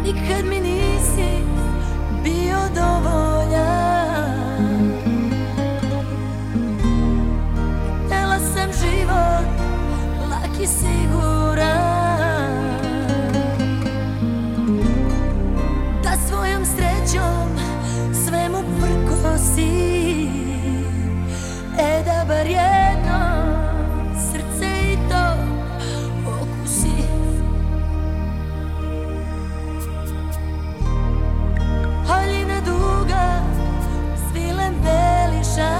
nikad mi nisi bio dovoljan. Htjela sam život lak i siguran, da svojom srećom svemu prkosi, da bar jedno srce i to okusi. Haljina duga svilem beliša,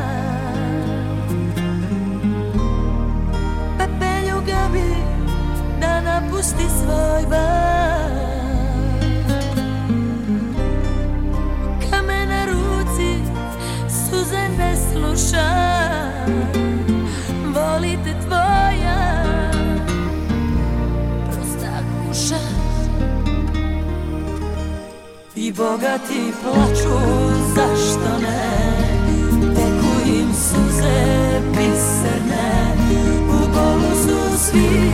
pepeljuga bi da napusti svoj bar. Kamen na ruci suze ne sluša, volite tvoja prosta kuša. I bogati plaču, zašto ne, teku im suze biserne, u bolu su svi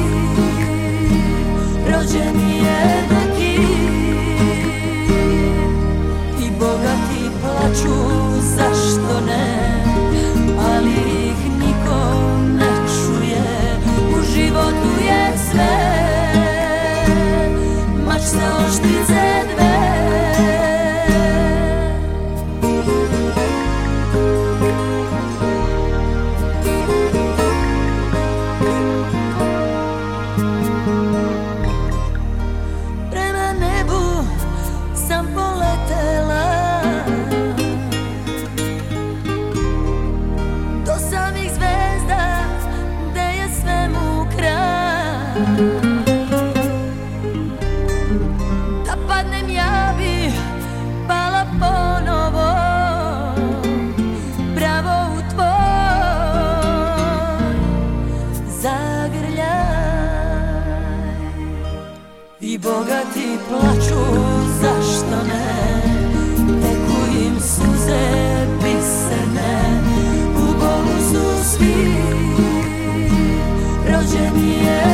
rođeni jednaki. I bogati plaču, zašto ne, ali ih niko ne čuje. U životu je sve, mač se oštrice dve. Prema nebu sam poletela, do samih zvezda gde je svemu kraj. Da padnem ja bi pala ponovo, bravo u tvoj zagrljaj. I bogati plaču, zašto ne, teku im suze biserne, u bolu su svi rođeni jednaki.